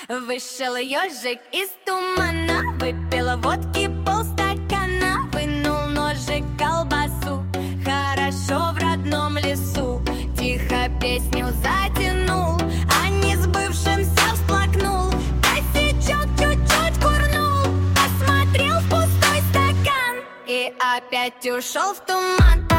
Вышел ежик из тумана, выпил водки полстакана, вынул ножик, колбасу, хорошо в родном лесу. Тихо песню затянул, а не сбывшимся всплакнул. Косячок чуть-чуть курнул, посмотрел в пустой стакан и опять ушел в туман.